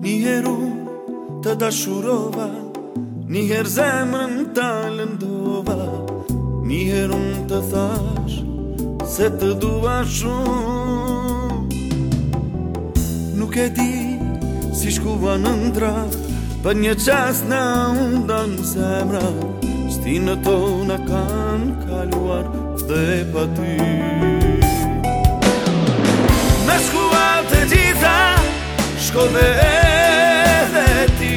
Njëherë të dashurova, njëherë zemrën të lëndova, njëherë të thash se të dua shumë. Nuk e di si shkuva në ndra, për një qas në undan zemra, stinë tona kanë kaluar dhe pa ty. Me shkuat të gjitha, shkove edhe ti,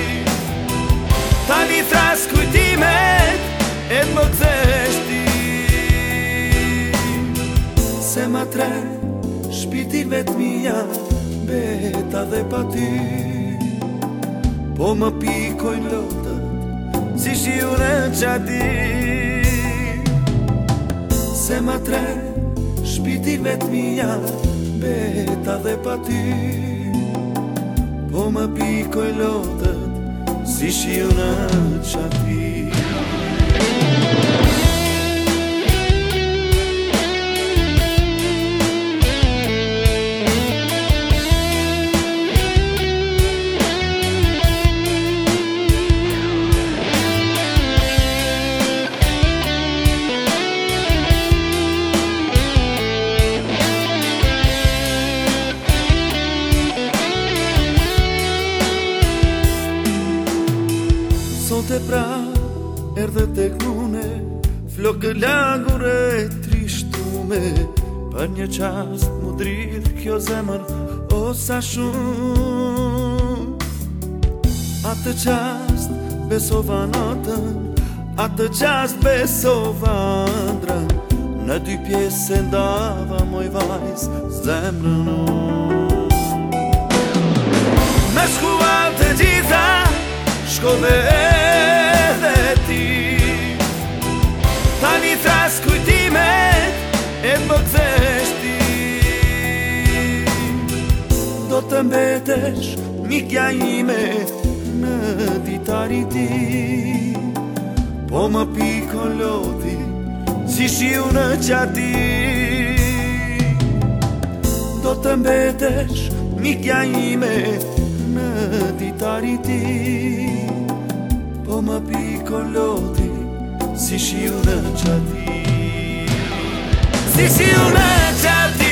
tani thras kujtimet e më kthesh ti. Se ma tre, shpirti vetmia beta dhe pa ty, po më pikojnë lotët si shiure qati. Se ma tre, shpirti vetmia beta dhe pa ty, po më pikojnë lotët si shiure qati. Sot e pra, erdhe tek mune, flokë lagur e trishtume, për një qast mu dridh kjo zemër o sa shumë. Atë qast besova natën, atë qast besova ndrën, në dy pjesë e ndava moj vajz zemrën unë. Me shkuat të gjitha, shkove edhe ti, tani thras kujtimet e më kthesh ti. Do të mbetesh mikja ime në ditari ti, po më pikon loti si shiu në qati. Do të mbetesh mikja ime në ditari ti, po më pikon loti si shiu në qati. Si shiu në qati.